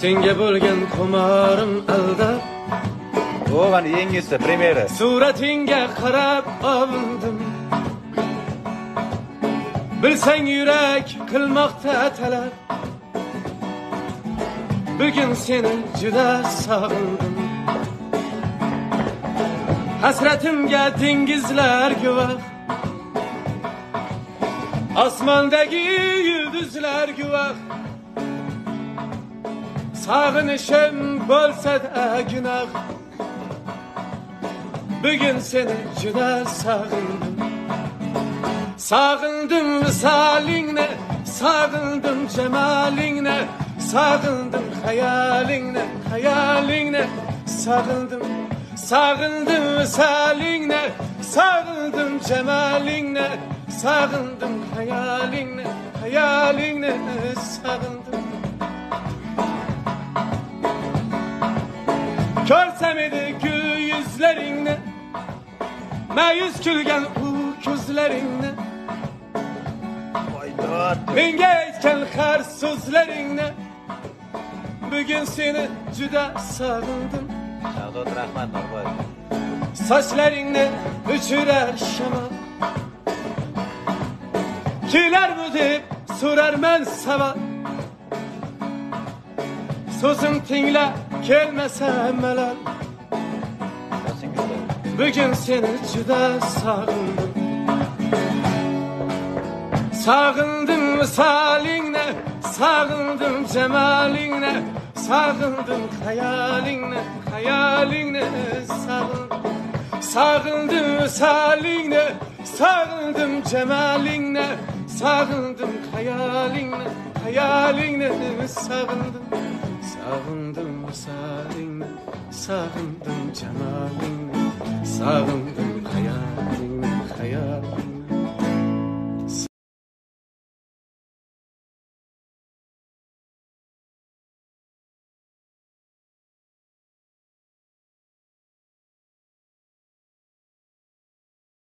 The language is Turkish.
Senga bo'lgan xumorim aldab, Oğlan yengisi, primeri. suratinga qarab ovindim. Bilsang yurak qilmoqda talab, bugun seni juda sog'indim. Hasratimga dengizlar guvoh, osmondagi yulduzlar guvoh. Sağınışım bo'lsa da günah, bugün seni juda sağındım. Sağındım visalingni, sağındım cemalingni, sağındım hayalingni, hayalingni, sağındım. Sağındım visalingni, sağındım cemalingni, sağındım hayalingni, hayalingni, sağındım. Görsem idi gül yüzlerini, məyus külgen u gözlerini, menga aytgan har so'zlaringni, bugün seni juda sog'indim. Shahzod Rahmat Norboyev. Saçlaringni uçurar shamol, kelarmi deb so'rarman savol. So'zim tingla kelmasa malol, bugün seni juda sog'indim. Sağındım visalingni, sağındım cemalingni, sağındım hayalingni, hayalingni, sağındım. Sağındım visalingni, sağındım cemalingni, sağındım hayalingni, hayalingni, sağındım. Sağındım visalingni, sağındım cemalingni, sağındım